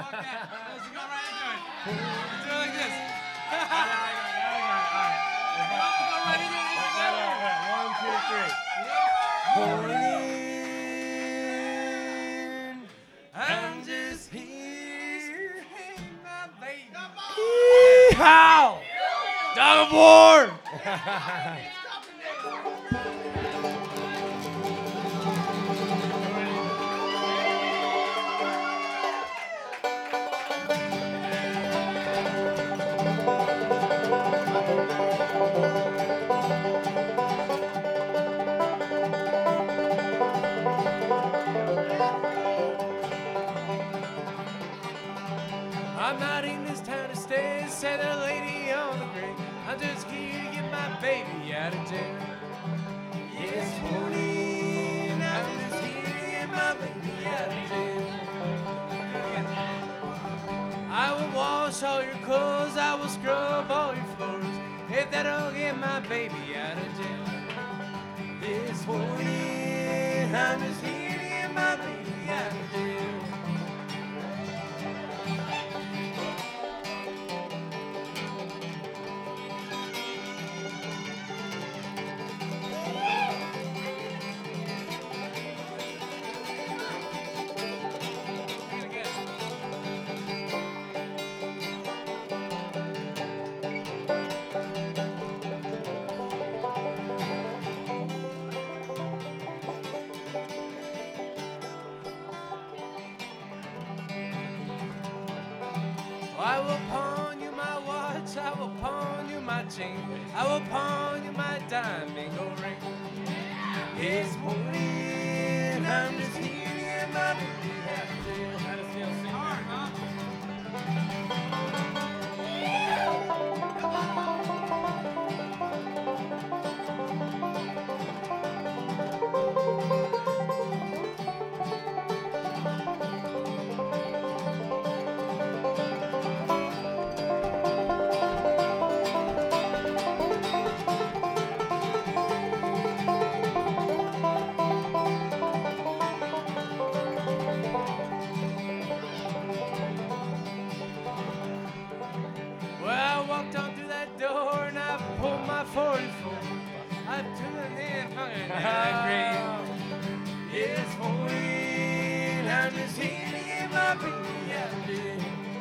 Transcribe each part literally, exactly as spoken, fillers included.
fuck that. Let's go right into it. Let's do it like this. One, two, three. Morning, I'm just here. Yeehaw! Dog of war! I'm not in this town to stay, said the lady on the grave. I'm just here to get my baby out of jail. Yes, morning, I'm just here to get my baby out of jail. I will wash all your clothes, I will scrub all your floors, if that'll get my baby out of jail. This morning, I'm just here to get my baby out of jail. I will pawn you my watch, I will pawn you my chain, I will pawn you my diamond gold ring. This morning, I'm just here to get my baby out of jail. How does feel sing hard, huh? forty-four. I tuned in, hung in that grave. It's morning, I'm just here to get my baby out of jail.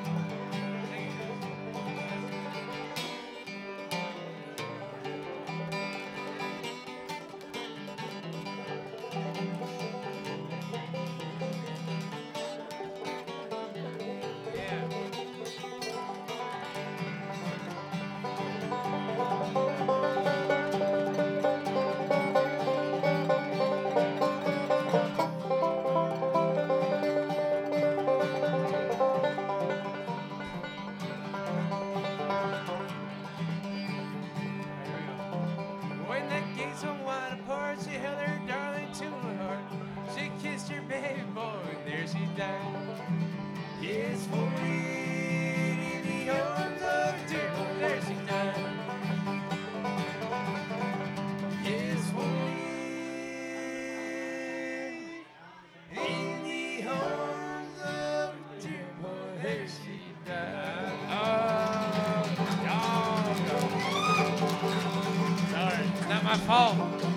She held her darling to her heart. She kissed her baby boy, and there she died. Yes, forty in the arms of a dear boy, there she died. Yes, forty in the arms of a dear boy, there she died. Oh, oh, oh. Sorry, it's not my fault.